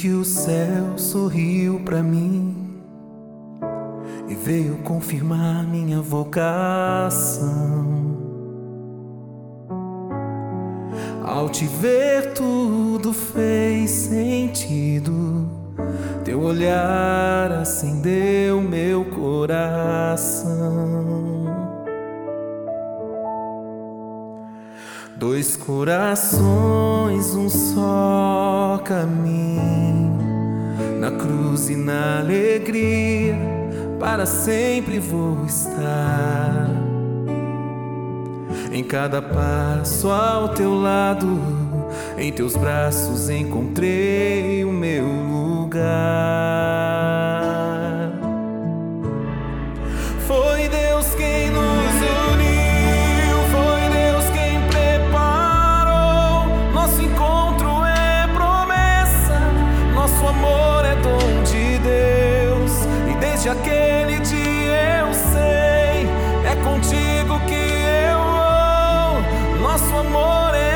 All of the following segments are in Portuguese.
que o céu sorriu pra mim e veio confirmar minha vocação. Ao te ver tudo fez sentido, teu olhar acendeu meu coração. Dois corações, um só caminho, na cruz e na alegria, para sempre vou estar. Em cada passo ao teu lado, em teus braços encontrei o meu lugar. Foi Deus quem nos uniu, foi Deus quem preparou. Nosso encontro é promessa, nosso amor é dom de Deus. E desde aquele dia eu sei, é contigo que eu vou. Nosso amor é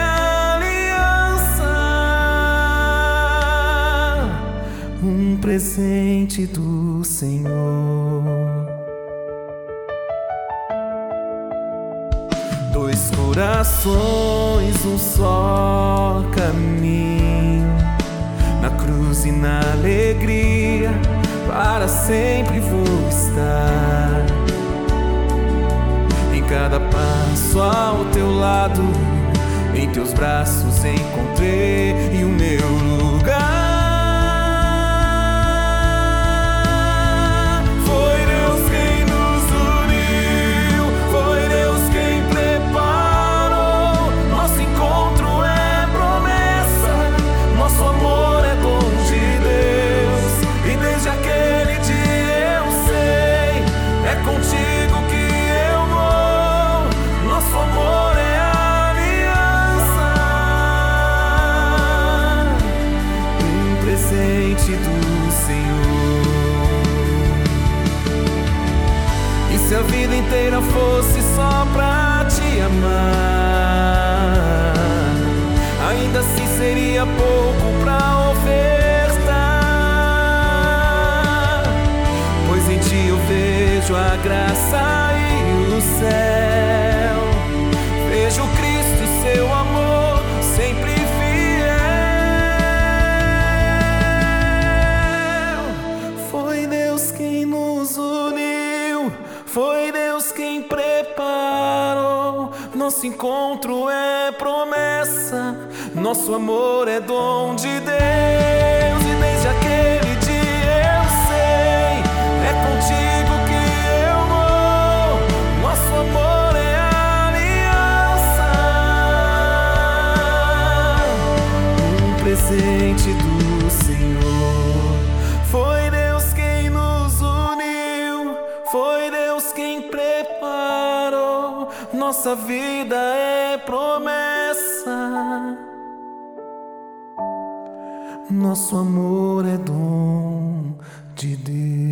um presente do Senhor. Dois corações, um só caminho, na cruz e na alegria, para sempre vou estar. Em cada passo ao teu lado, em teus braços encontrei o meu lugar. Do Senhor. E se a vida inteira fosse só pra te amar, ainda assim seria pouco pra ofertar, pois em ti eu vejo a graça e o céu, vejo Cristo e seu amor sempre foi Deus quem preparou. Nosso encontro é promessa, nosso amor é dom de Deus. E desde aquele dia eu sei, é contigo que eu vou. Nosso amor é aliança, um presente do Senhor. Foi Deus quem nos uniu, foi Deus quem preparou. Nossa vida é promessa, nosso amor é dom de Deus.